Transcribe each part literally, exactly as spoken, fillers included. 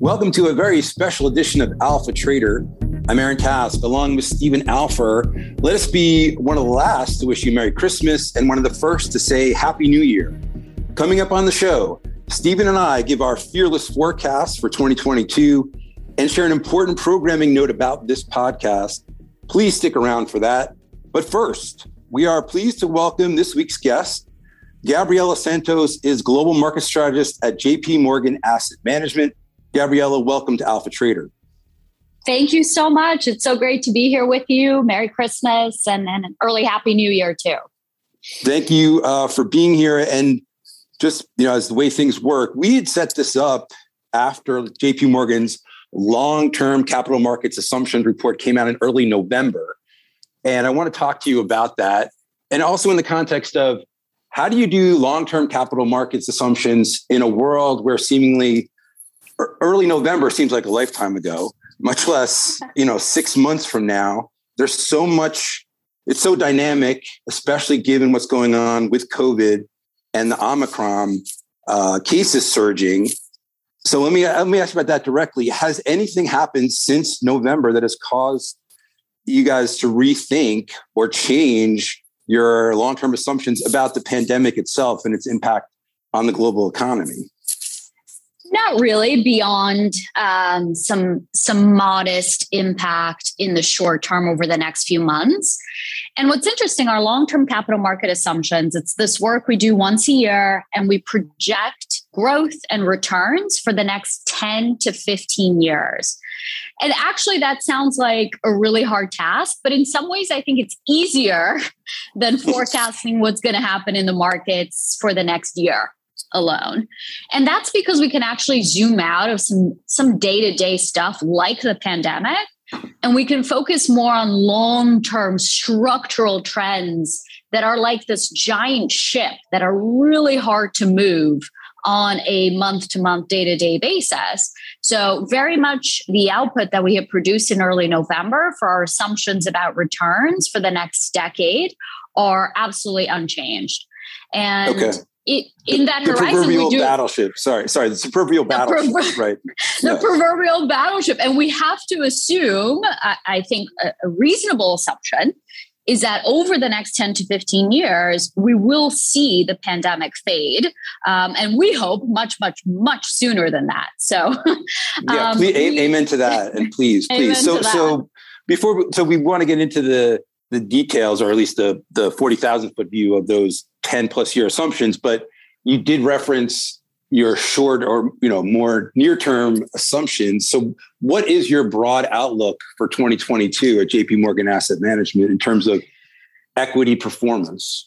Welcome to a very special edition of Alpha Trader. I'm Aaron Task, along with Stephen Alpher. Let us be one of the last to wish you Merry Christmas and one of the first to say Happy New Year. Coming up on the show, Stephen and I give our fearless forecast for twenty twenty-two and share an important programming note about this podcast. Please stick around for that. But first, we are pleased to welcome this week's guest. Gabriela Santos is Global Market Strategist at J P Morgan Asset Management. Gabriela, welcome to Alpha Trader. Thank you so much. It's so great to be here with you. Merry Christmas and, and an early Happy New Year too. Thank you uh, for being here. And just, you know, as the way things work, we had set this up after J P Morgan's long-term capital markets assumptions report came out in early November. And I want to talk to you about that. And also in the context of how do you do long-term capital markets assumptions in a world where seemingly early November seems like a lifetime ago, much less, you know, six months from now. There's so much, it's so dynamic, especially given what's going on with COVID and the Omicron uh, cases surging. So let me, let me ask you about that directly. Has anything happened since November that has caused you guys to rethink or change your long-term assumptions about the pandemic itself and its impact on the global economy? Not really, beyond um, some some modest impact in the short term over the next few months. And what's interesting, our long-term capital market assumptions, it's this work we do once a year, and we project growth and returns for the next ten to fifteen years. And actually, that sounds like a really hard task, but in some ways, I think it's easier than forecasting what's going to happen in the markets for the next year alone. And that's because we can actually zoom out of some, some day-to-day stuff like the pandemic, and we can focus more on long-term structural trends that are like this giant ship that are really hard to move on a month-to-month, day-to-day basis. So very much the output that we have produced in early November for our assumptions about returns for the next decade are absolutely unchanged. And okay. It, in that the horizon, proverbial we do, battleship. Sorry, sorry, the proverbial battleship, prover- right? The yeah. proverbial battleship, and we have to assume. I, I think a, a reasonable assumption is that over the next ten to fifteen years, we will see the pandemic fade, um, and we hope much, much, much sooner than that. So, yeah, um, please, we, amen to that, and please, please. So, so before, so we want to get into the the details, or at least the the forty thousand foot view of those ten plus year assumptions, but you did reference your short or, you know, more near term assumptions. So what is your broad outlook for twenty twenty-two at J P Morgan Asset Management in terms of equity performance?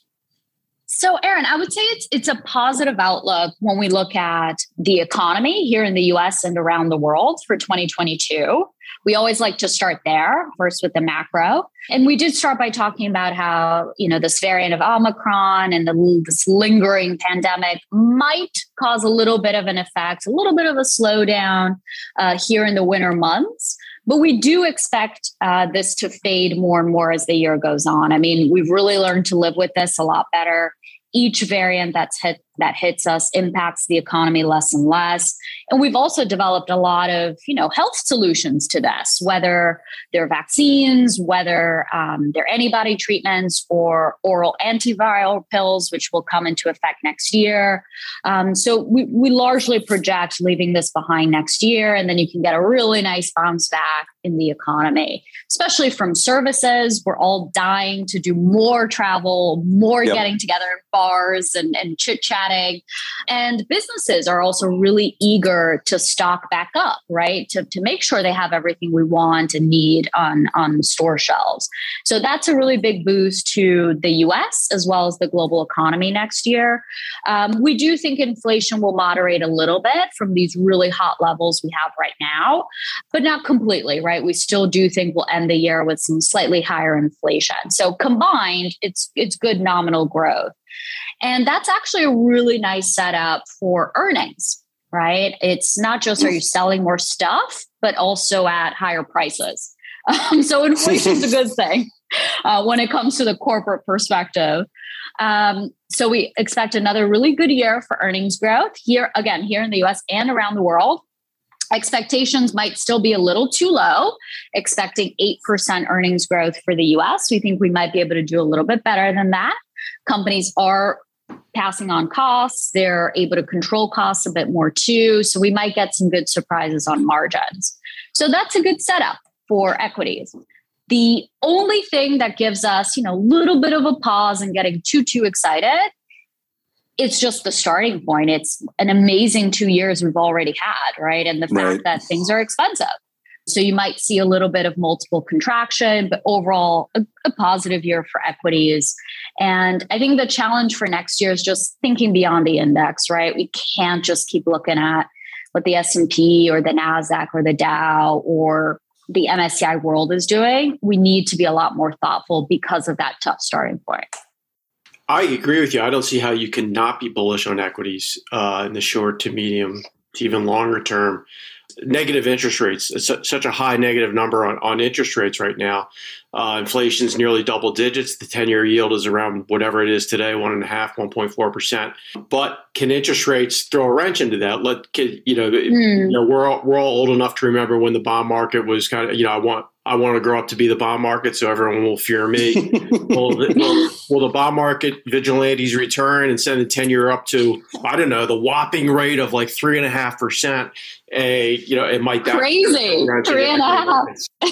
So, Aaron, I would say it's it's a positive outlook when we look at the economy here in the U S and around the world for twenty twenty-two. We always like to start there first with the macro. And we did start by talking about how, you know, this variant of Omicron and the, this lingering pandemic might cause a little bit of an effect, a little bit of a slowdown uh, here in the winter months. But we do expect uh, this to fade more and more as the year goes on. I mean, we've really learned to live with this a lot better. Each variant that's hit that hits us impacts the economy less and less. And we've also developed a lot of, you know, health solutions to this, whether they're vaccines, whether um, they're antibody treatments or oral antiviral pills, which will come into effect next year. Um, so we, we largely project leaving this behind next year, and then you can get a really nice bounce back in the economy, especially from services. We're all dying to do more travel, more yep. getting together in bars and, and chit-chatting. And businesses are also really eager to stock back up, right? To, to make sure they have everything we want and need on, on store shelves. So that's a really big boost to the U S as well as the global economy next year. Um, we do think inflation will moderate a little bit from these really hot levels we have right now, but not completely, right? We still do think we'll end the year with some slightly higher inflation. So combined, it's it's good nominal growth. And that's actually a really nice setup for earnings, right? It's not just are you selling more stuff, but also at higher prices. Um, so inflation is a good thing uh, when it comes to the corporate perspective. Um, so we expect another really good year for earnings growth here, again, here in the U S and around the world. Expectations might still be a little too low, expecting eight percent earnings growth for the U S. We think we might be able to do a little bit better than that. Companies are passing on costs. They're able to control costs a bit more too. So we might get some good surprises on margins. So that's a good setup for equities. The only thing that gives us, you know, a little bit of a pause and getting too, too excited, it's just the starting point. It's an amazing two years we've already had, right? And the fact Right. that things are expensive. So you might see a little bit of multiple contraction, but overall a, a positive year for equities. And I think the challenge for next year is just thinking beyond the index, right? We can't just keep looking at what the S and P or the NASDAQ or the Dow or the M S C I World is doing. We need to be a lot more thoughtful because of that tough starting point. I agree with you. I don't see how you can not be bullish on equities uh, in the short to medium to even longer term. Negative interest rates, it's such a high negative number on, on interest rates right now. Uh, inflation's nearly double digits. The ten-year yield is around whatever it is today, one and a half, one point four percent. But can interest rates throw a wrench into that? Let can, you know, mm. you know, we're all, we're all old enough to remember when the bond market was kind of, you know, I want I want to grow up to be the bond market, so everyone will fear me. will, the, will, will the bond market vigilantes return and send the ten-year up to, I don't know, the whopping rate of like three and a half percent? A you know, it might that crazy three and a half.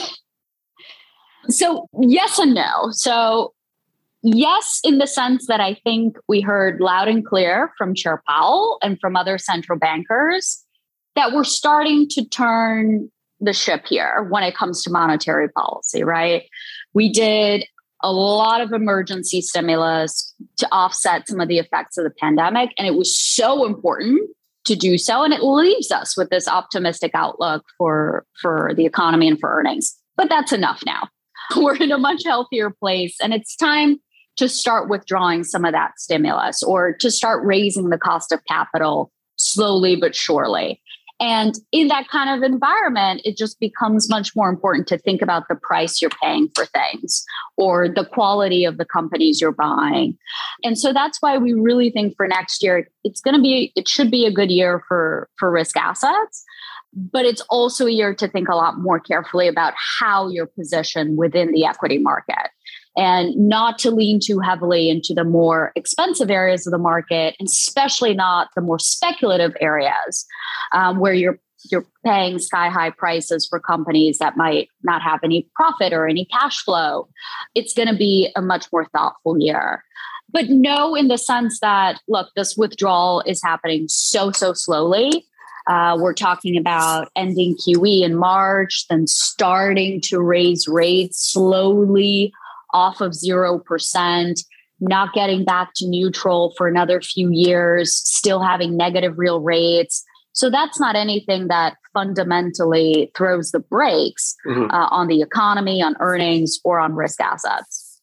So yes and no. So yes, in the sense that I think we heard loud and clear from Chair Powell and from other central bankers that we're starting to turn the ship here when it comes to monetary policy, right? We did a lot of emergency stimulus to offset some of the effects of the pandemic, and it was so important to do so. And it leaves us with this optimistic outlook for, for the economy and for earnings. But that's enough now. We're in a much healthier place, and it's time to start withdrawing some of that stimulus or to start raising the cost of capital slowly but surely. And in that kind of environment, it just becomes much more important to think about the price you're paying for things or the quality of the companies you're buying. And so that's why we really think for next year, it's going to be, it should be a good year for, for risk assets, but it's also a year to think a lot more carefully about how you're positioned within the equity market. And not to lean too heavily into the more expensive areas of the market, and especially not the more speculative areas um, where you're you're paying sky high prices for companies that might not have any profit or any cash flow. It's going to be a much more thoughtful year. But no, in the sense that, look, this withdrawal is happening so, so slowly. Uh, we're talking about ending Q E in March, then starting to raise rates slowly off of zero percent, not getting back to neutral for another few years, still having negative real rates. So that's not anything that fundamentally throws the brakes mm-hmm. uh, on the economy, on earnings, or on risk assets.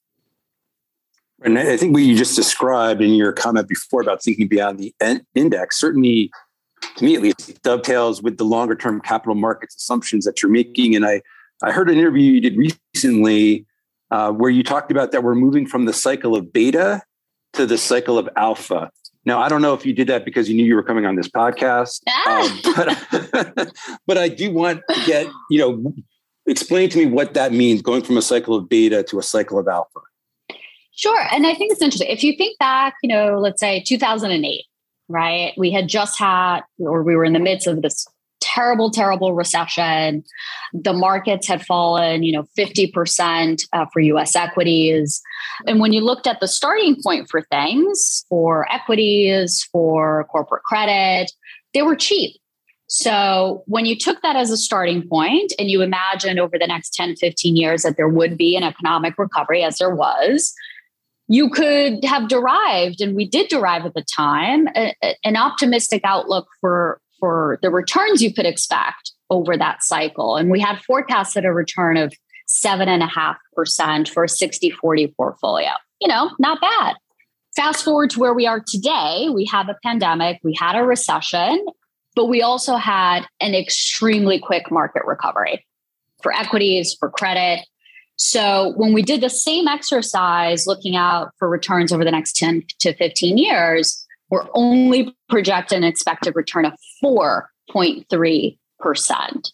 And I think what you just described in your comment before about thinking beyond the index, certainly, to me at least, dovetails with the longer term capital markets assumptions that you're making. And I, I heard an interview you did recently Uh, where you talked about that we're moving from the cycle of beta to the cycle of alpha. Now, I don't know if you did that because you knew you were coming on this podcast, um, but, but I do want to get, you know, explain to me what that means, going from a cycle of beta to a cycle of alpha. Sure. And I think it's interesting. If you think back, you know, let's say two thousand eight, right? We had just had, or we were in the midst of this terrible, terrible recession. The markets had fallen, you know, fifty percent uh, for U S equities. And when you looked at the starting point for things, for equities, for corporate credit, they were cheap. So when you took that as a starting point and you imagined over the next ten, fifteen years that there would be an economic recovery, as there was, you could have derived, and we did derive at the time, a, a, an optimistic outlook for for the returns you could expect over that cycle. And we had forecasted a return of seven and a half percent for a sixty forty portfolio. You know, not bad. Fast forward to where we are today, we have a pandemic, we had a recession, but we also had an extremely quick market recovery for equities, for credit. So when we did the same exercise, looking out for returns over the next ten to fifteen years, we're only projecting an expected return of four point three percent.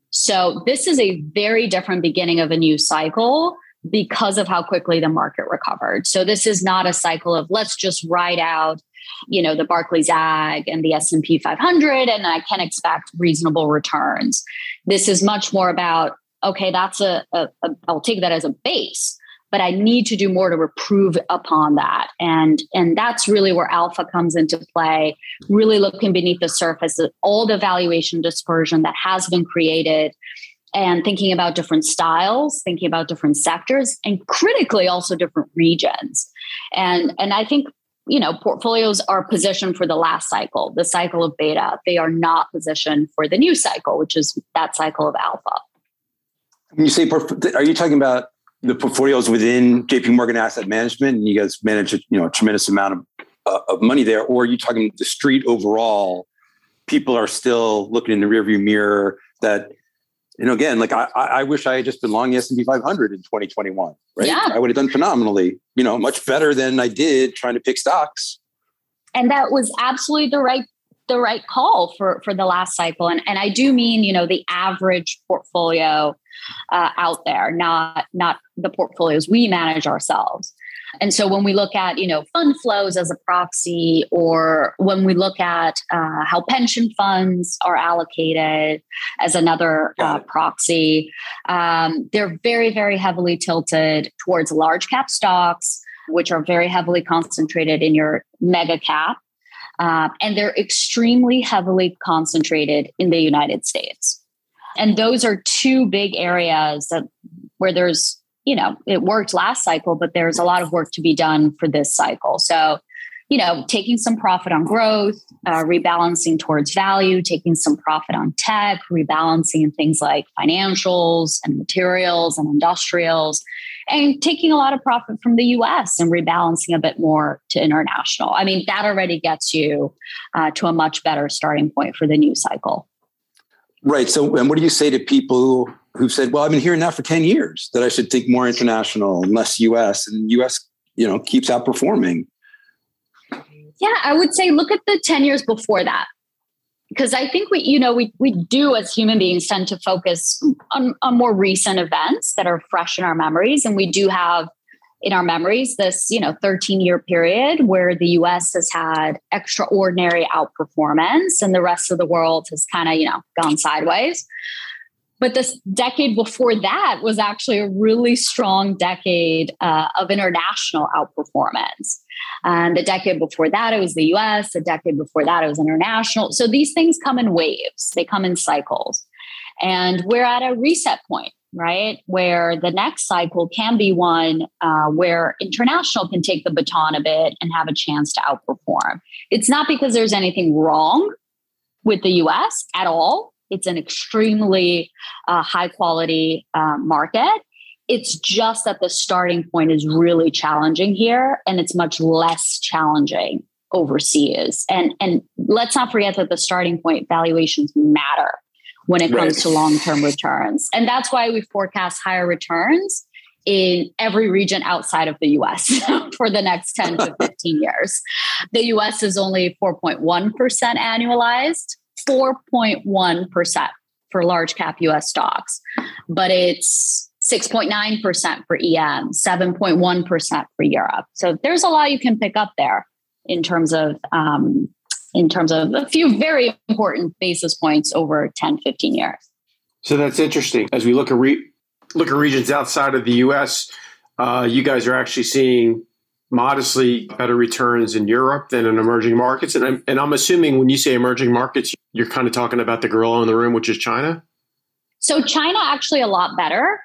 So this is a very different beginning of a new cycle because of how quickly the market recovered. So this is not a cycle of let's just ride out, you know, the Barclays Ag and the S and P five hundred, and I can expect reasonable returns. This is much more about, okay, that's a, a, a I'll take that as a base, but I need to do more to improve upon that. And, and that's really where alpha comes into play, really looking beneath the surface at all the valuation dispersion that has been created and thinking about different styles, thinking about different sectors, and critically also different regions. And, and I think, you know, portfolios are positioned for the last cycle, the cycle of beta. They are not positioned for the new cycle, which is that cycle of alpha. When you say, are you talking about the portfolios within J P Morgan Asset Management, and you guys manage a, you know, a tremendous amount of, uh, of money there, or are you talking the street overall? People are still looking in the rearview mirror that, you know, again, like I, I wish I had just been long the S and P five hundred in twenty twenty-one, right? Yeah. I would have done phenomenally, you know, much better than I did trying to pick stocks. And that was absolutely the right the right call for, for the last cycle. And, and I do mean, you know, the average portfolio uh, out there, not, not the portfolios we manage ourselves. And so when we look at, you know, fund flows as a proxy, or when we look at uh, how pension funds are allocated as another uh, proxy, um, they're very, very heavily tilted towards large cap stocks, which are very heavily concentrated in your mega cap. Uh, and they're extremely heavily concentrated in the United States. And those are two big areas that where there's, you know, it worked last cycle, but there's a lot of work to be done for this cycle. So, you know, taking some profit on growth, uh, rebalancing towards value, taking some profit on tech, rebalancing in things like financials and materials and industrials, and taking a lot of profit from the U S and rebalancing a bit more to international. I mean, that already gets you uh, to a much better starting point for the new cycle. Right. So, and what do you say to people who've said, well, I've been hearing that for ten years, that I should think more international and less U S, and U S, you know, keeps outperforming? Yeah, I would say look at the ten years before that. Because I think we, you know, we we do as human beings tend to focus on, on more recent events that are fresh in our memories. And we do have in our memories this, you know, thirteen year period where the U S has had extraordinary outperformance and the rest of the world has kind of, you know, gone sideways. But this decade before that was actually a really strong decade uh, of international outperformance. And the decade before that, it was the U S. The decade before that, it was international. So these things come in waves. They come in cycles. And we're at a reset point, right? Where the next cycle can be one uh, where international can take the baton a bit and have a chance to outperform. It's not because there's anything wrong with the U S at all. It's an extremely uh, high quality uh, market. It's just that the starting point is really challenging here, and it's much less challenging overseas. And, and let's not forget that the starting point valuations matter when it comes right. to long-term returns. And that's why we forecast higher returns in every region outside of the U S for the next ten to fifteen years. The U S is only four point one percent annualized, four point one percent for large cap U S stocks, but it's six point nine percent for E M, seven point one percent for Europe. So there's a lot you can pick up there in terms of um, in terms of a few very important basis points over ten, fifteen years. So that's interesting. As we look at re- look at regions outside of the U S, uh, you guys are actually seeing modestly better returns in Europe than in emerging markets. And I'm, and I'm assuming when you say emerging markets, you're kind of talking about the gorilla in the room, which is China? So China actually a lot better.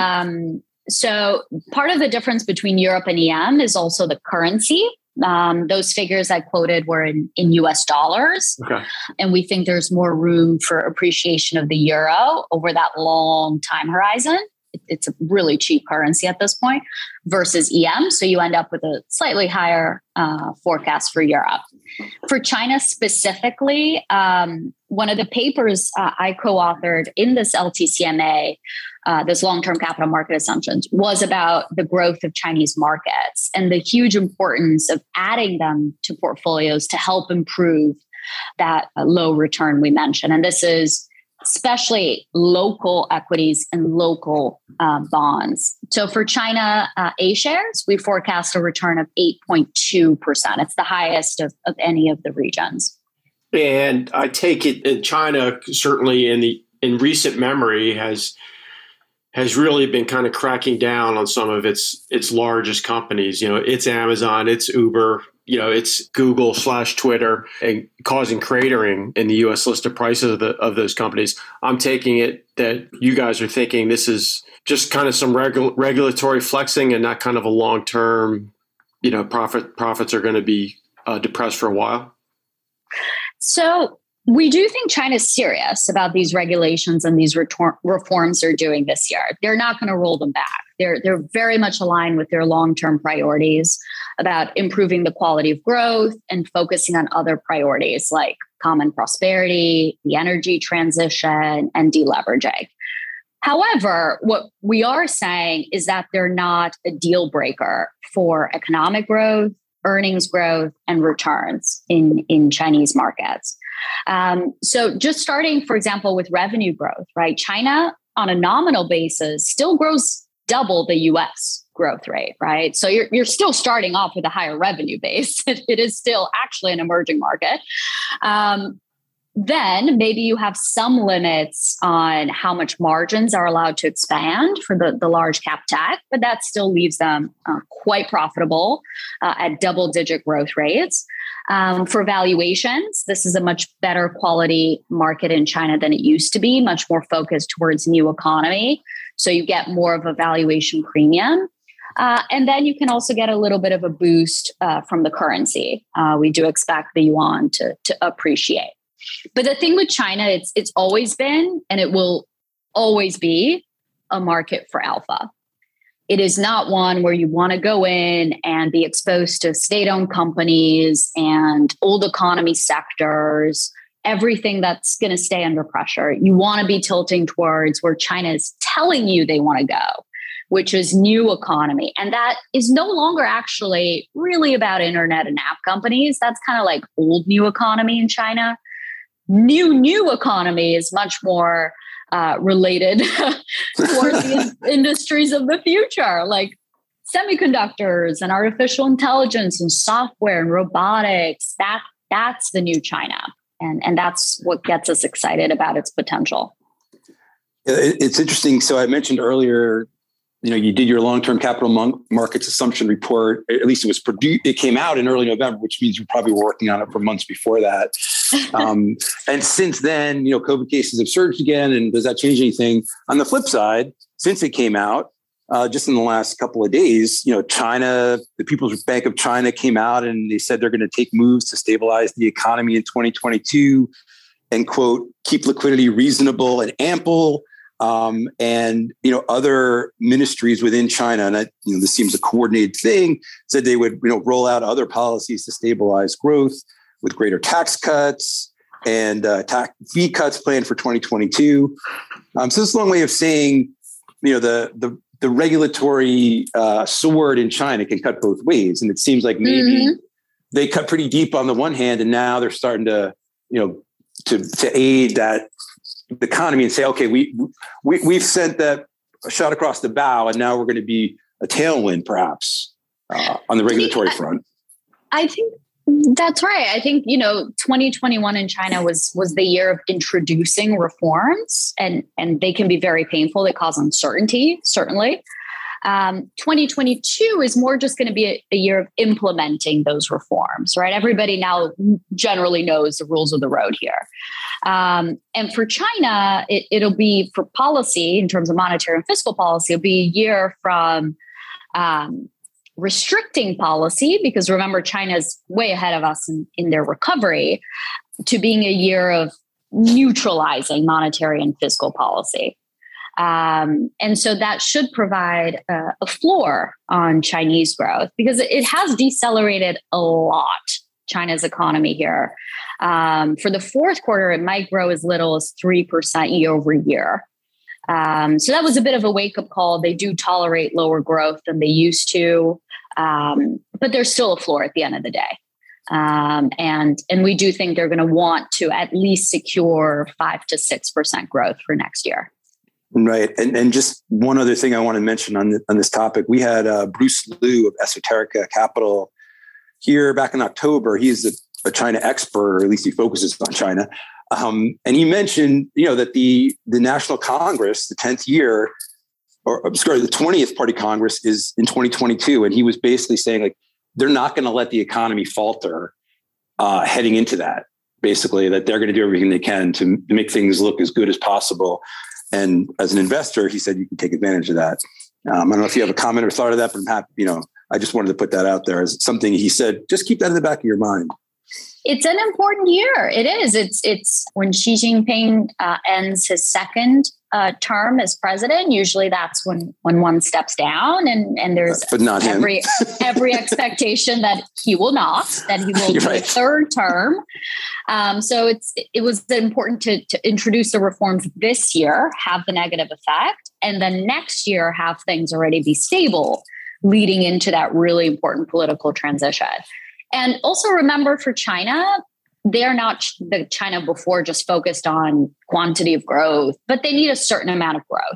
Um, so part of the difference between Europe and E M is also the currency. Um, those figures I quoted were in, in U S dollars. Okay. And we think there's more room for appreciation of the euro over that long time horizon. It, it's a really cheap currency at this point versus E M. So you end up with a slightly higher uh, forecast for Europe. For China specifically, um, one of the papers uh, I co-authored in this L T C M A, uh, this long-term capital market assumptions, was about the growth of Chinese markets and the huge importance of adding them to portfolios to help improve that uh, low return we mentioned. And this is especially local equities and local uh, bonds. So for China uh, A shares, we forecast a return of eight point two percent. It's the highest of, of any of the regions. And I take it in China, certainly in the in recent memory, has has really been kind of cracking down on some of its its largest companies. You know, it's Amazon, it's Uber, you know, it's Google slash Twitter, and causing cratering in the U S listed prices of the of those companies. I'm taking it that you guys are thinking this is just kind of some regu- regulatory flexing and not kind of a long term, you know, profit profits are going to be uh, depressed for a while. So we do think China's serious about these regulations and these retor- reforms they're doing this year. They're not going to roll them back. They're they're very much aligned with their long-term priorities about improving the quality of growth and focusing on other priorities like common prosperity, the energy transition, and deleveraging. However, what we are saying is that they're not a deal breaker for economic growth, earnings growth, and returns in, in Chinese markets. Um, so just starting, for example, with revenue growth, right? China on a nominal basis still grows double the U S growth rate, right? So you're, you're still starting off with a higher revenue base. It is still actually an emerging market. Um, Then maybe you have some limits on how much margins are allowed to expand for the, the large cap tech, but that still leaves them uh, quite profitable uh, at double digit growth rates. Um, for valuations, this is a much better quality market in China than it used to be, much more focused towards new economy. So you get more of a valuation premium. Uh, and then you can also get a little bit of a boost uh, from the currency. Uh, we do expect the yuan to, to appreciate. But the thing with China, it's it's always been, and it will always be, a market for alpha. It is not one where you want to go in and be exposed to state-owned companies and old economy sectors, everything that's going to stay under pressure. You want to be tilting towards where China is telling you they want to go, which is new economy. And that is no longer actually really about internet and app companies. That's kind of like old new economy in China. New, new economy is much more uh, related towards the industries of the future, like semiconductors and artificial intelligence and software and robotics. That that's the new China. And, and that's what gets us excited about its potential. It's interesting. So I mentioned earlier, you know, you did your long-term capital markets assumption report. At least it was produced, it came out in early November, which means you probably were working on it for months before that. Um, and since then, you know, COVID cases have surged again. And does that change anything? On the flip side, since it came out, uh, just in the last couple of days, you know, China, the People's Bank of China came out and they said they're going to take moves to stabilize the economy in twenty twenty-two and, quote, keep liquidity reasonable and ample. Um, and, you know, other ministries within China, and I, you know, this seems a coordinated thing, said they would, you know, roll out other policies to stabilize growth with greater tax cuts and uh, tax fee cuts planned for twenty twenty-two. Um, so this is a long way of saying, you know, the the, the regulatory uh, sword in China can cut both ways. And it seems like maybe mm-hmm. they cut pretty deep on the one hand, and now they're starting to, you know, to to aid that the economy and say, okay, we, we, we've sent that shot across the bow, and now we're going to be a tailwind, perhaps, uh, on the regulatory I, front. I think that's right. I think, you know, twenty twenty-one in China was was the year of introducing reforms, and, and they can be very painful. They cause uncertainty, certainly. Um, twenty twenty-two is more just going to be a, a year of implementing those reforms, right? Everybody now generally knows the rules of the road here. Um, and for China, it, it'll be for policy in terms of monetary and fiscal policy, it'll be a year from um, restricting policy, because remember, China's way ahead of us in, in their recovery, to being a year of neutralizing monetary and fiscal policy. Um, and so that should provide uh, a floor on Chinese growth, because it has decelerated a lot, China's economy here. Um, for the fourth quarter, it might grow as little as three percent year over year. Um, so that was a bit of a wake-up call. They do tolerate lower growth than they used to, um, but there's still a floor at the end of the day. Um, and, and we do think they're going to want to at least secure five to six percent growth for next year. Right. And and just one other thing I want to mention on, the, on this topic. We had uh, Bruce Liu of Esoterica Capital here back in October. He's a, a China expert, or at least he focuses on China. Um, and he mentioned, you know, that the, the National Congress, the tenth year, or sorry, the twentieth Party Congress is in twenty twenty-two. And he was basically saying, like, they're not going to let the economy falter uh, heading into that, basically, that they're going to do everything they can to, to make things look as good as possible. And as an investor, he said you can take advantage of that. Um, I don't know if you have a comment or thought of that, but I'm happy, you know, I just wanted to put that out there as something he said, just keep that in the back of your mind. It's an important year. It is. It's it's when Xi Jinping uh, ends his second uh, term as president. Usually, that's when when one steps down, and and there's but not every him. every expectation that he will not, that he will do right. a third term. Um, so it's it was important to to introduce the reforms this year, have the negative effect, and then next year have things already be stable, leading into that really important political transition. And also remember, for China, they're not the China before just focused on quantity of growth, but they need a certain amount of growth.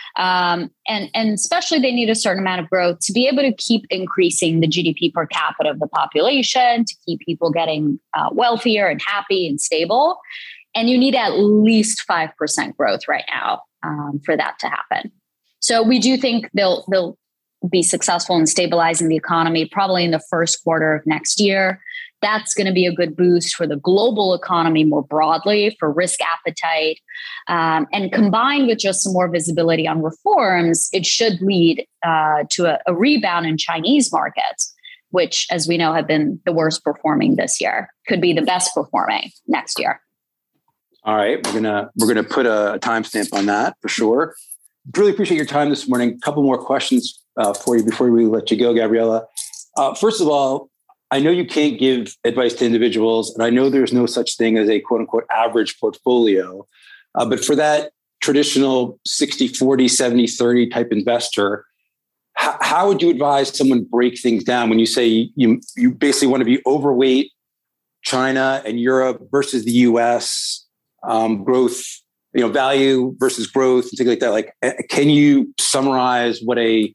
Um, and, and especially they need a certain amount of growth to be able to keep increasing the G D P per capita of the population, to keep people getting uh, wealthier and happy and stable. And you need at least five percent growth right now um, for that to happen. So we do think they'll they'll be successful in stabilizing the economy probably in the first quarter of next year. That's going to be a good boost for the global economy more broadly, for risk appetite. Um, and combined with just some more visibility on reforms, it should lead uh, to a, a rebound in Chinese markets, which, as we know, have been the worst performing this year, could be the best performing next year. All right. We're going to we're going to put a timestamp on that for sure. Really appreciate your time this morning. A couple more questions uh, for you before we let you go, Gabriela. Uh, first of all, I know you can't give advice to individuals, and I know there's no such thing as a quote unquote average portfolio. Uh, but for that traditional sixty forty, seventy thirty type investor, h- how would you advise someone break things down when you say you, you basically want to be overweight China and Europe versus the U S, um, growth, you know, value versus growth and things like that? Like, can you summarize what a,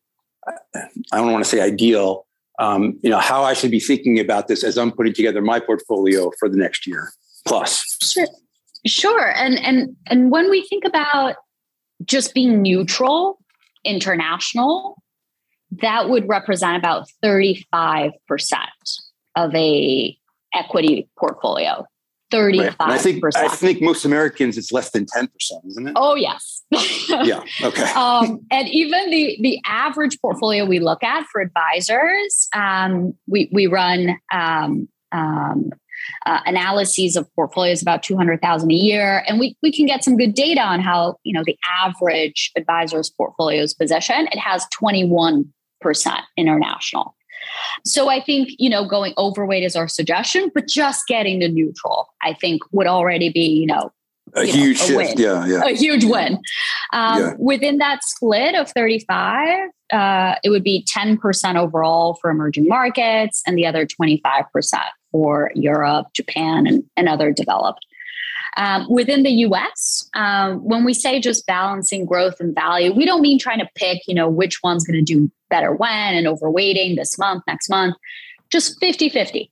I don't want to say ideal, um, you know, how I should be thinking about this as I'm putting together my portfolio for the next year plus? Sure. Sure. And, and, and when we think about just being neutral, international, that would represent about thirty-five percent of a equity portfolio. thirty-five percent. Right. I think I think most Americans, it's less than ten percent, isn't it? Oh, yes. Yeah. Okay. um, and even the the average portfolio we look at for advisors, um, we we run um, um, uh, analyses of portfolios about two hundred thousand a year, and we we can get some good data on how, you know, the average advisor's portfolio is positioned. It has twenty-one percent international. So I think, you know, going overweight is our suggestion, but just getting to neutral, I think, would already be, you know, a you huge know, a shift. win. Yeah, yeah. A huge win. Um, Yeah. Within that split of thirty-five, uh, it would be ten percent overall for emerging markets and the other twenty-five percent for Europe, Japan, and, and other developed. Um, within the U S, um, when we say just balancing growth and value, we don't mean trying to pick, you know, which one's going to do better when and overweighting this month, next month, just fifty-fifty.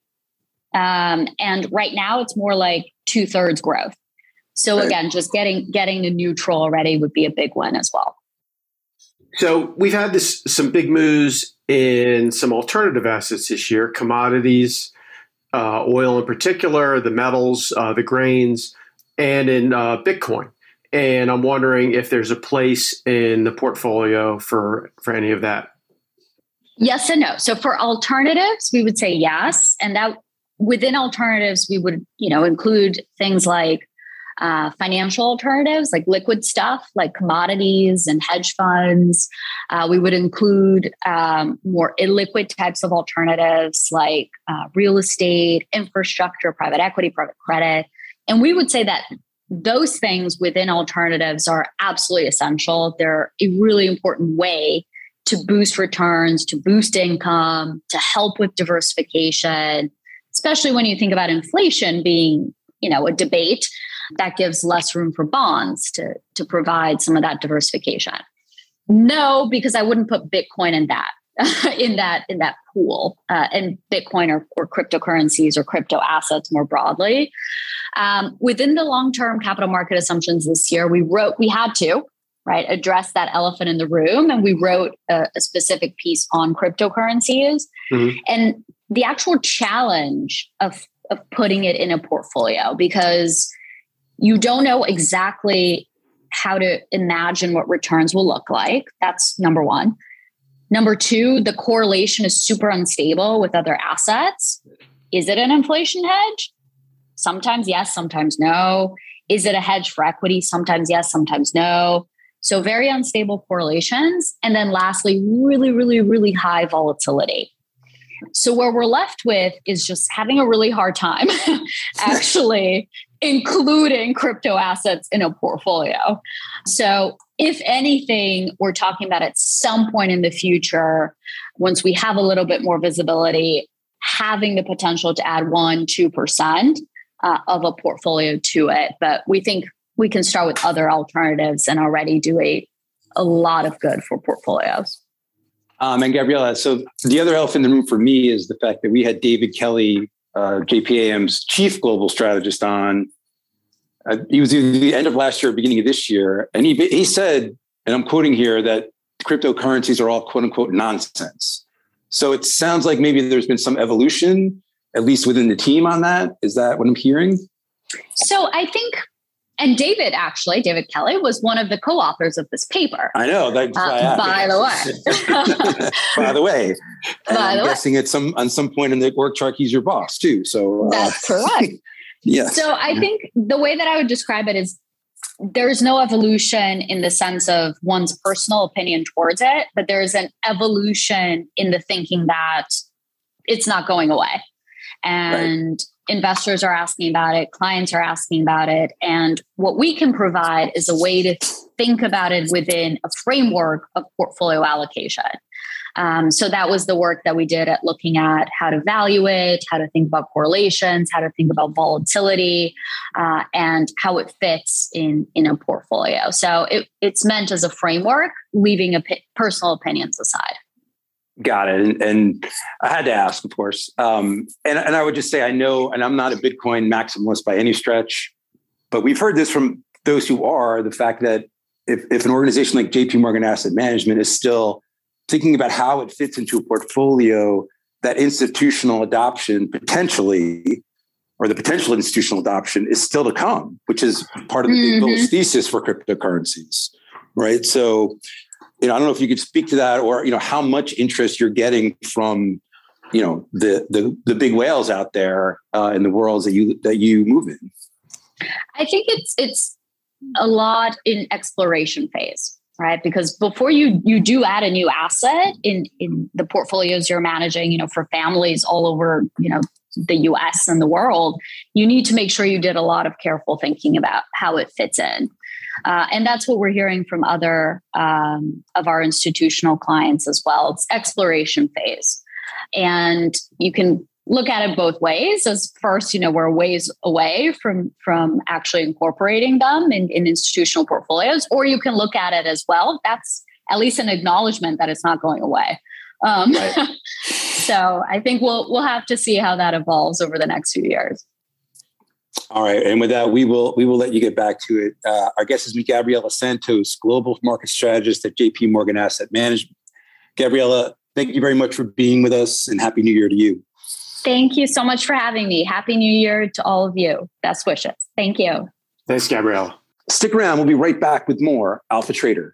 Um, and right now it's more like two thirds growth. So Right. again, just getting, getting to neutral already would be a big win as well. So we've had this some big moves in some alternative assets this year, commodities, uh, oil in particular, the metals, uh, the grains, and in uh, Bitcoin. And I'm wondering if there's a place in the portfolio for, for any of that. Yes and no. So for alternatives, we would say yes. And that within alternatives, we would, you know, include things like uh, financial alternatives, like liquid stuff, like commodities and hedge funds. Uh, we would include um, more illiquid types of alternatives like uh, real estate, infrastructure, private equity, private credit. And we would say that those things within alternatives are absolutely essential. They're a really important way to boost returns, to boost income, to help with diversification. It's especially when you think about inflation being, you know, a debate that gives less room for bonds to, to provide some of that diversification. No, because I wouldn't put Bitcoin in that, in that, in that pool, uh, and Bitcoin or, or cryptocurrencies or crypto assets more broadly. Um, within the long-term capital market assumptions this year, we wrote, we had to, right, address that elephant in the room. And we wrote a, a specific piece on cryptocurrencies. Mm-hmm. And the actual challenge of, of putting it in a portfolio, because you don't know exactly how to imagine what returns will look like. That's number one. Number two, the correlation is super unstable with other assets. Is it an inflation hedge? Sometimes yes, sometimes no. Is it a hedge for equity? Sometimes yes, sometimes no. So very unstable correlations. And then lastly, really, really, really high volatility. So where we're left with is just having a really hard time actually including crypto assets in a portfolio. So if anything, we're talking about at some point in the future, once we have a little bit more visibility, having the potential to add one, two percent uh, of a portfolio to it. But we think we can start with other alternatives and already do a, a lot of good for portfolios. Um, and Gabriela, so the other elephant in the room for me is the fact that we had David Kelly, uh, J P A M's chief global strategist on. Uh, he was either the end of last year or beginning of this year. And he, he said, and I'm quoting here, that cryptocurrencies are all quote unquote nonsense. So it sounds like maybe there's been some evolution, at least within the team on that. Is that what I'm hearing? So I think, and David, actually, David Kelly was one of the co-authors of this paper. I know. That's uh, why I by the way. by the way. And by I'm the guessing way. at some, on some point in the org chart, he's your boss too. So uh, that's correct. Yes. So I think the way that I would describe it is there's no evolution in the sense of one's personal opinion towards it, but there's an evolution in the thinking that it's not going away. And right. investors are asking about it, clients are asking about it. And what we can provide is a way to think about it within a framework of portfolio allocation. Um, so that was the work that we did at looking at how to value it, how to think about correlations, how to think about volatility, uh, and how it fits in, in a portfolio. So it, it's meant as a framework, leaving a p- personal opinions aside. Got it. And, and I had to ask, of course. Um, and, and I would just say, I know, and I'm not a Bitcoin maximalist by any stretch, but we've heard this from those who are, the fact that if, if an organization like J P Morgan Asset Management is still thinking about how it fits into a portfolio, that institutional adoption potentially, or the potential institutional adoption is still to come, which is part of the mm-hmm. big bullish thesis for cryptocurrencies, right? So, you know, I don't know if you could speak to that, or, you know, how much interest you're getting from, you know, the the, the big whales out there uh, in the worlds that you that you move in. I think it's it's a lot in exploration phase. Right. Because before you you do add a new asset in, in the portfolios you're managing, you know, for families all over, you know, the U S and the world, you need to make sure you did a lot of careful thinking about how it fits in. Uh, and that's what we're hearing from other um, of our institutional clients as well. It's exploration phase. And you can look at it both ways. As first, you know, we're a ways away from, from actually incorporating them in, in institutional portfolios, or you can look at it as well. That's at least an acknowledgement that it's not going away. Um, right. So I think we'll we'll have to see how that evolves over the next few years. All right, and with that, we will we will let you get back to it. Uh, our guest is Gabriela Santos, global market strategist at J P Morgan Asset Management. Gabriela, thank you very much for being with us, and Happy New Year to you. Thank you so much for having me. Happy New Year to all of you. Best wishes. Thank you. Thanks, Gabriela. Stick around. We'll be right back with more Alpha Trader.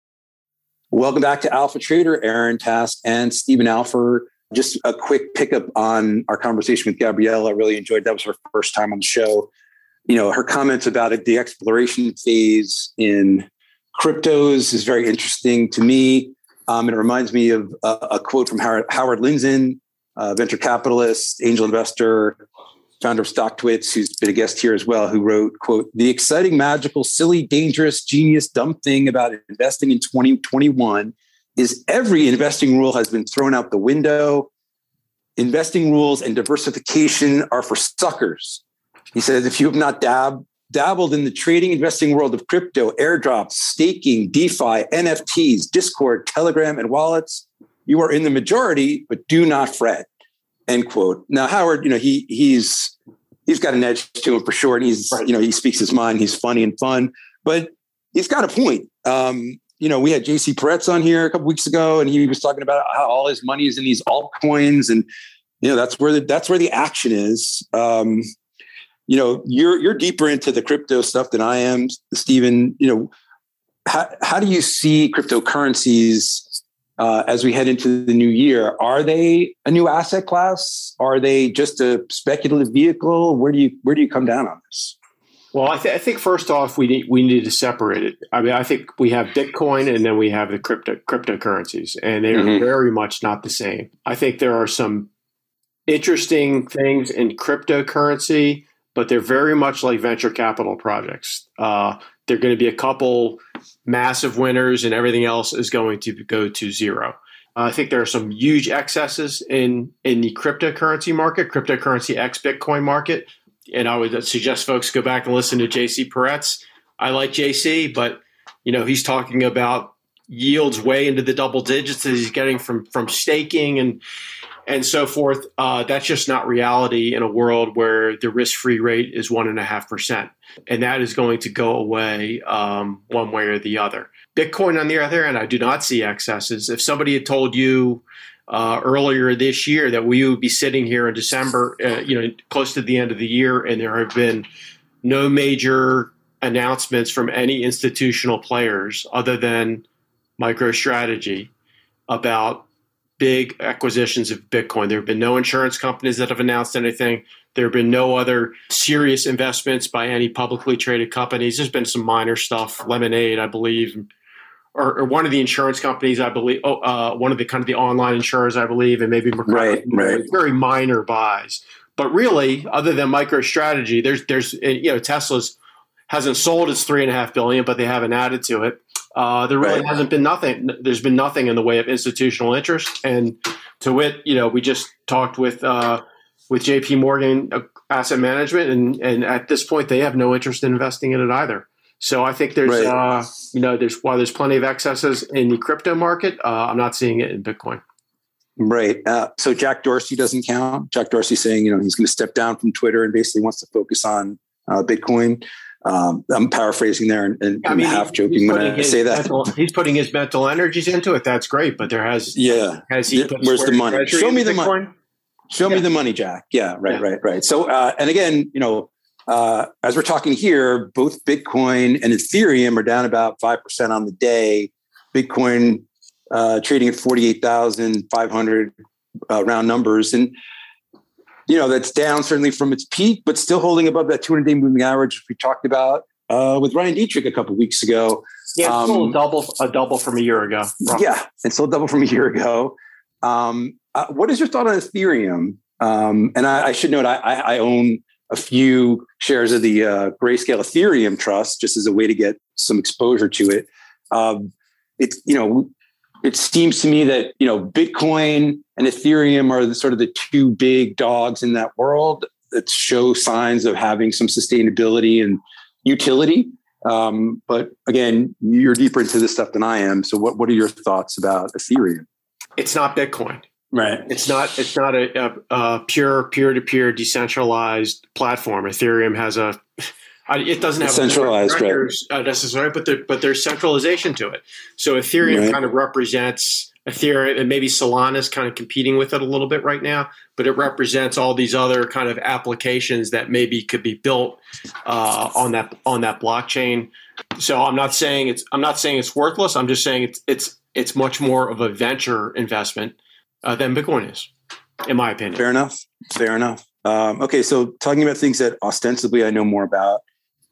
Welcome back to Alpha Trader. Aaron Task and Stephen Alfer. Just a quick pickup on our conversation with Gabriela. I really enjoyed that. Was her first time on the show. You know, her comments about it, the exploration phase in cryptos is very interesting to me. Um, and it reminds me of a, a quote from Howard, Howard Lindzen, Uh, venture capitalist, angel investor, founder of StockTwits, who's been a guest here as well, who wrote, quote, "The exciting, magical, silly, dangerous, genius, dumb thing about investing in twenty twenty-one is every investing rule has been thrown out the window. investing rules and diversification are for suckers. He says, if you have not dab, dabbled in the trading investing world of crypto, airdrops, staking, DeFi, N F Ts, Discord, Telegram, and wallets, you are in the majority, but do not fret. End quote. Now, Howard, you know, he he's he's got an edge to him for sure. And he's, right. you know, he speaks his mind. He's funny and fun, but he's got a point. Um, you know, we had J C Peretz on here a couple weeks ago, and he was talking about how all his money is in these altcoins. And, you know, that's where the, that's where the action is. Um, you know, you're, you're deeper into the crypto stuff than I am, Stephen. You know, how, how do you see cryptocurrencies Uh, as we head into the new year? Are they a new asset class? Are they just a speculative vehicle? Where do you where do you come down on this? Well, I, th- I think first off, we need we need to separate it. I mean, I think we have Bitcoin and then we have the crypto cryptocurrencies, and they are mm-hmm. very much not the same. I think there are some interesting things in cryptocurrency, but they're very much like venture capital projects. Uh, There are going to be a couple massive winners and everything else is going to go to zero. Uh, I think there are some huge excesses in, in the cryptocurrency market, cryptocurrency ex Bitcoin market. And I would suggest folks go back and listen to J C Peretz. I like J C, but you know, he's talking about yields way into the double digits that he's getting from, from staking and and so forth. Uh, that's just not reality in a world where the risk-free rate is one and a half percent. And that is going to go away um, one way or the other. Bitcoin, on the other hand, I do not see excesses. If somebody had told you uh, earlier this year that we would be sitting here in December, uh, you know, close to the end of the year, and there have been no major announcements from any institutional players other than MicroStrategy about big acquisitions of Bitcoin. There have been no insurance companies that have announced anything. There have been no other serious investments by any publicly traded companies. There's been some minor stuff, Lemonade, I believe, or, or one of the insurance companies, I believe, oh, uh, one of the kind of the online insurers, I believe, and maybe right, right. very minor buys. But really, other than MicroStrategy, there's there's you know Tesla's hasn't sold its three and a half billion, but they haven't added to it. Uh, there really right. hasn't been nothing. There's been nothing in the way of institutional interest. And to wit, you know, we just talked with uh, with J P Morgan Asset Management, and and at this point, they have no interest in investing in it either. So I think there's, right. uh, you know, there's while there's plenty of excesses in the crypto market, uh, I'm not seeing it in Bitcoin. Right. Uh, so Jack Dorsey doesn't count. Jack Dorsey saying, you know, he's going to step down from Twitter and basically wants to focus on uh, Bitcoin. Um, I'm paraphrasing there and, and I mean, half joking when I say that. Mental, he's putting his mental energies into it. That's great. But there has, yeah. Has he put Where's the money? Show me the money. Show yeah. me the money, Jack. Yeah. Right. Yeah. Right. Right. So, uh, and again, you know, uh, as we're talking here, both Bitcoin and Ethereum are down about five percent on the day. Bitcoin uh, trading at forty-eight thousand five hundred uh, round numbers. And, you know, that's down certainly from its peak, but still holding above that two hundred day moving average we talked about uh, with Ryan Dietrich a couple of weeks ago. Yeah, it's um, still a double, a double from a year ago. Roughly. Yeah, it's still a double from a year ago. Um, uh, what is your thought on Ethereum? Um, and I, I should note, I, I own a few shares of the uh, Grayscale Ethereum Trust just as a way to get some exposure to it. Um, it's, you know, it seems to me that, you know, Bitcoin and Ethereum are the, sort of the two big dogs in that world that show signs of having some sustainability and utility. Um, but again, you're deeper into this stuff than I am. So what, what are your thoughts about Ethereum? It's not Bitcoin. Right. It's not, it's not a, a, a pure peer-to-peer decentralized platform. Ethereum has a, it doesn't have centralized, right? uh, necessarily, but there, but there's centralization to it. So Ethereum right. kind of represents Ethereum, and maybe Solana is kind of competing with it a little bit right now, but it represents all these other kind of applications that maybe could be built uh, on that on that blockchain. So I'm not saying it's I'm not saying it's worthless. I'm just saying it's it's it's much more of a venture investment uh, than Bitcoin is, in my opinion. Fair enough. Fair enough. Um, okay, so talking about things that ostensibly I know more about.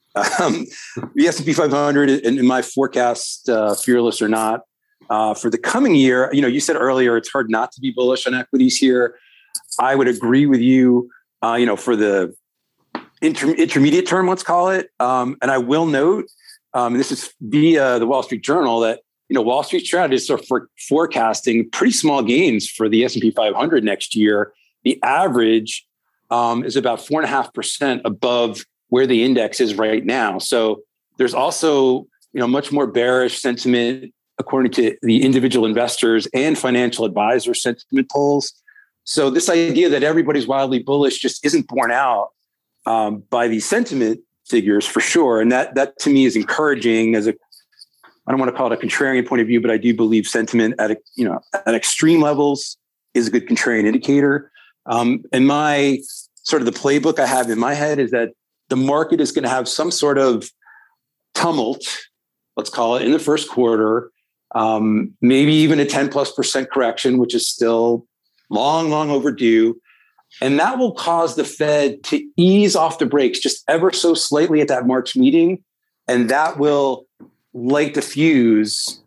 Um, the S and P five hundred in, in my forecast, uh, fearless or not, uh, for the coming year, you know, you said earlier, it's hard not to be bullish on equities here. I would agree with you, uh, you know, for the inter- intermediate term, let's call it. Um, and I will note, um, and this is via the Wall Street Journal, that, you know, Wall Street strategists are for forecasting pretty small gains for the S and P five hundred next year. the average um, is about four and a half percent above where the index is right now. So there's also, you know, much more bearish sentiment according to the individual investors and financial advisor sentiment polls. So this idea that everybody's wildly bullish just isn't borne out um, by these sentiment figures for sure. And that that to me is encouraging as a, I don't want to call it a contrarian point of view, but I do believe sentiment at, a, you know, at extreme levels is a good contrarian indicator. Um, and my sort of the playbook I have in my head is that the market is going to have some sort of tumult, let's call it, in the first quarter, um, maybe even a ten plus percent correction, which is still long, long overdue. And that will cause the Fed to ease off the brakes just ever so slightly at that March meeting. And that will light the fuse,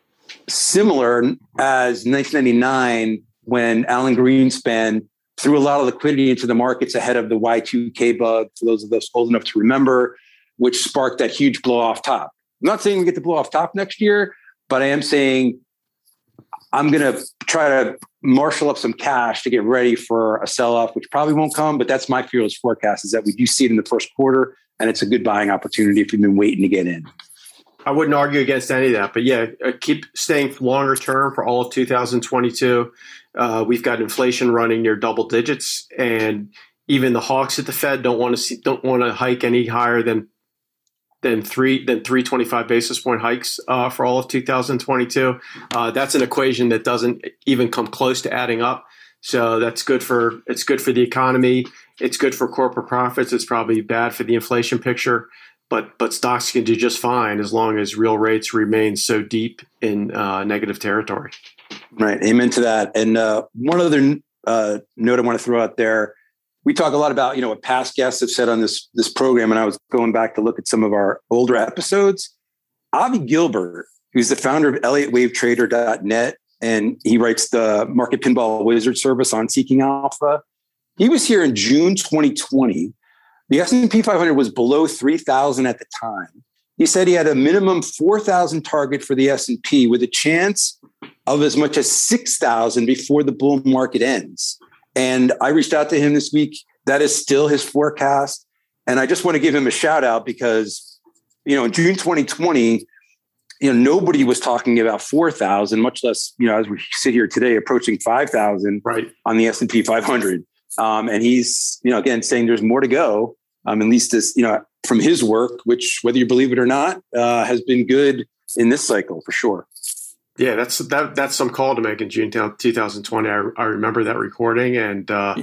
similar as nineteen ninety-nine when Alan Greenspan threw a lot of liquidity into the markets ahead of the Y two K bug, for those of us old enough to remember, which sparked that huge blow off top. I'm not saying we get to blow off top next year, but I am saying I'm going to try to marshal up some cash to get ready for a sell-off, which probably won't come, but that's my fearless forecast, is that we do see it in the first quarter, and it's a good buying opportunity if you've been waiting to get in. I wouldn't argue against any of that, but yeah, keep staying longer term for all of two thousand twenty-two. Uh, we've got inflation running near double digits, and even the hawks at the Fed don't want to see, don't want to hike any higher than than three than three twenty-five basis point hikes uh, for all of two thousand twenty-two. Uh, that's an equation that doesn't even come close to adding up. So that's good for it's good for the economy. It's good for corporate profits. It's probably bad for the inflation picture. But but stocks can do just fine as long as real rates remain so deep in uh, negative territory. Right. Amen to that. And uh, one other uh, note I want to throw out there. We talk a lot about, you know, what past guests have said on this, this program. And I was going back to look at some of our older episodes. Avi Gilbert, who's the founder of Elliott Wave Trader dot net, and he writes the Market Pinball Wizard service on Seeking Alpha. He was here in June twenty twenty. The S and P five hundred was below three thousand at the time. He said he had a minimum four thousand target for the S and P with a chance of as much as six thousand before the bull market ends. And I reached out to him this week. That is still his forecast. And I just want to give him a shout out because, you know, in June twenty twenty, you know, nobody was talking about four thousand, much less, you know, as we sit here today, approaching five thousand right on the S and P five hundred. Um, and he's, you know, again, saying there's more to go. Um, at least this, you know, from his work, which whether you believe it or not, uh, has been good in this cycle for sure. Yeah, that's that. That's some call to make in June two thousand twenty. I, I remember that recording, and uh,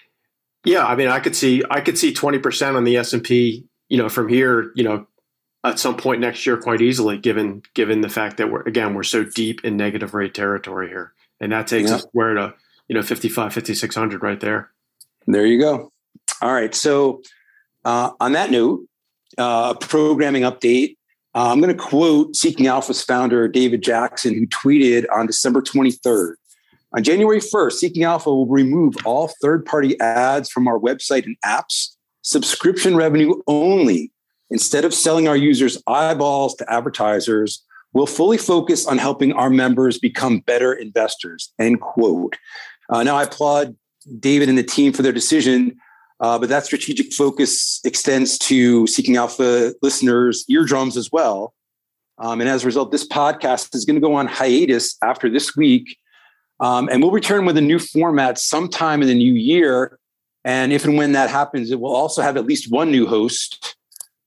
yeah, I mean, I could see I could see twenty percent on the S and P, you know, from here, you know, at some point next year, quite easily, given given the fact that we're again we're so deep in negative rate territory here, and that takes yeah. us where to you know fifty-five, fifty-six hundred right there. There you go. All right, so uh, on that note, uh, programming update. Uh, I'm going to quote Seeking Alpha's founder, David Jackson, who tweeted on December twenty-third. On January first, Seeking Alpha will remove all third-party ads from our website and apps, subscription revenue only. Instead of selling our users eyeballs to advertisers, we'll fully focus on helping our members become better investors, end quote. Uh, now, I applaud David and the team for their decision. Uh, but that strategic focus extends to Seeking Alpha listeners' eardrums as well. Um, and as a result, this podcast is going to go on hiatus after this week. Um, and we'll return with a new format sometime in the new year. And if and when that happens, it will also have at least one new host.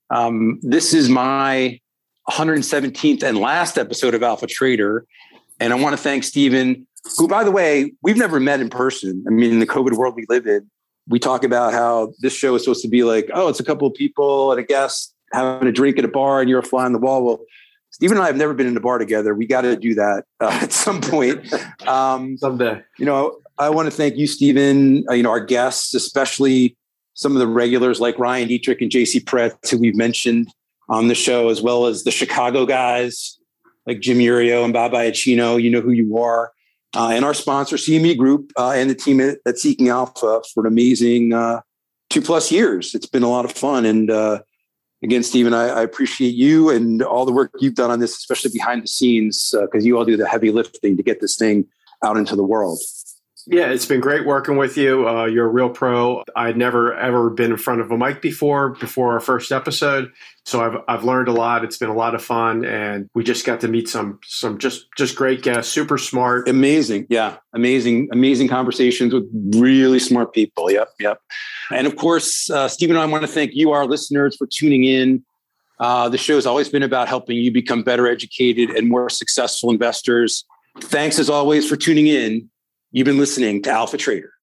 Um, this is my one hundred seventeenth and last episode of Alpha Trader. And I want to thank Stephen, who, by the way, we've never met in person. I mean, in the COVID world we live in, we talk about how this show is supposed to be like, oh, it's a couple of people and a guest having a drink at a bar and you're a fly on the wall. Well, Stephen and I have never been in a bar together. We got to do that uh, at some point. Um, Someday. You know, I want to thank you, Stephen, uh, you know, our guests, especially some of the regulars like Ryan Dietrich and J C Pretz, who we've mentioned on the show, as well as the Chicago guys like Jim Urio and Bob Iacchino. You know who you are. Uh, and our sponsor, C M E Group, uh, and the team at, at Seeking Alpha for an amazing uh, two plus years. It's been a lot of fun. And uh, again, Stephen, I, I appreciate you and all the work you've done on this, especially behind the scenes, because uh, you all do the heavy lifting to get this thing out into the world. Yeah, it's been great working with you. Uh, you're a real pro. I'd never, ever been in front of a mic before, before our first episode. So I've I've learned a lot. It's been a lot of fun. And we just got to meet some some just just great guests, super smart. Amazing. Yeah. Amazing, amazing conversations with really smart people. Yep. Yep. And of course, uh, Stephen and I want to thank you, our listeners, for tuning in. Uh, the show has always been about helping you become better educated and more successful investors. Thanks as always for tuning in. You've been listening to Alpha Trader.